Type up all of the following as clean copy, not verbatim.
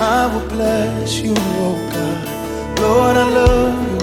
I will bless you, oh God. Lord, I love you,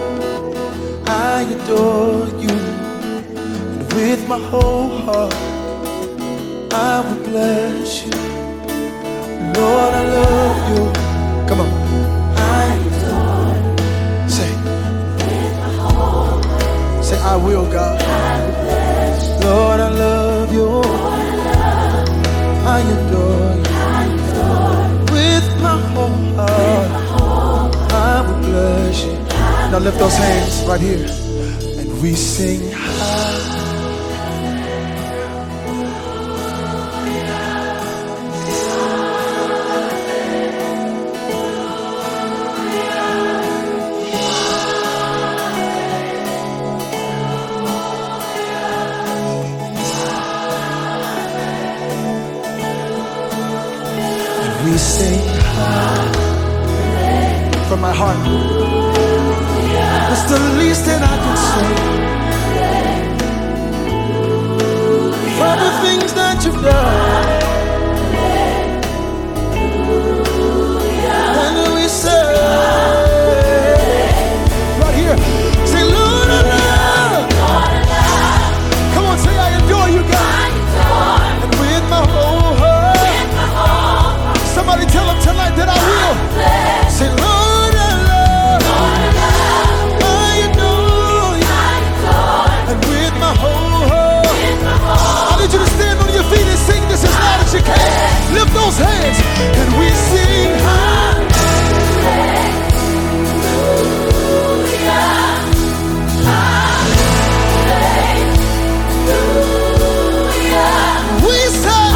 I adore you, and with my whole heart I will bless you. Lord, I love you. Come on. I adore you. Say, with my whole heart. Say, I will, God. I will bless you. Lord, I love you. Lord, I love you. I adore you. I adore you. With my whole heart, I will bless you. Now lift those hands right here, and we sing high. We sing from my heart. It's the least that I can say. For the things that you've done. And we say, right here, say, Lord, I love. Come on, say, I adore you, God. And with my whole heart. Somebody tell them tonight that I will. Say, Lord, I love. I adore you. And with my whole heart. I need you to stand on your feet and sing this as loud as you can. Lift those hands and we sing. We say.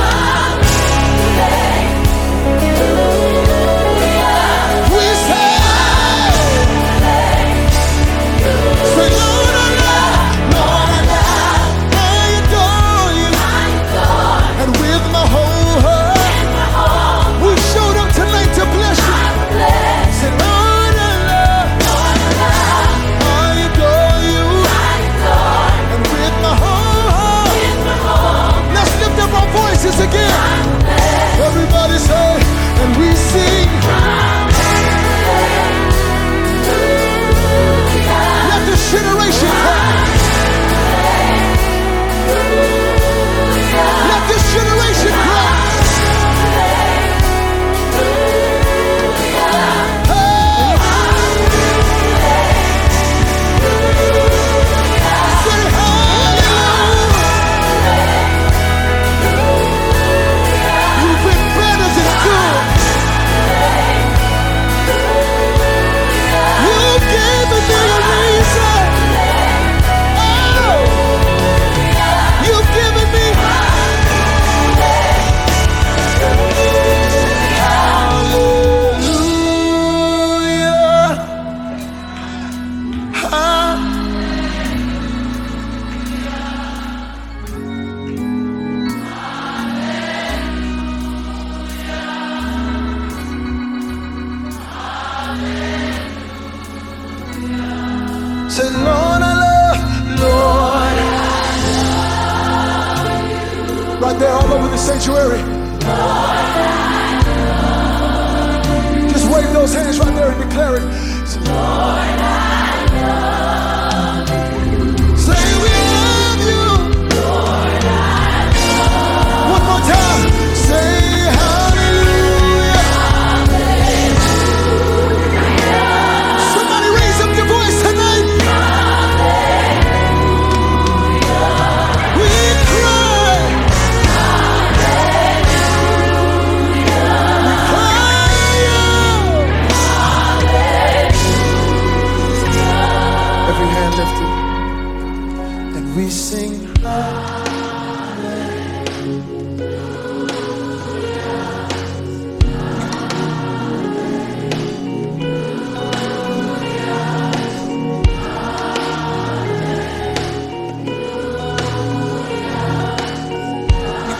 Again, everybody say, and we sing. Let this generation cry. Let this generation cry. Say, Lord, I love, Lord, I love you. Right there, all over the sanctuary. Lord, I love you. Just wave those hands right there and declare it. Say, Lord, I love you. Say, we love you. Lord, I love you. One more time. Say, hallelujah. Hallelujah. Somebody raise up your voice tonight. We sing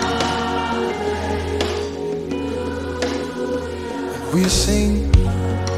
we sing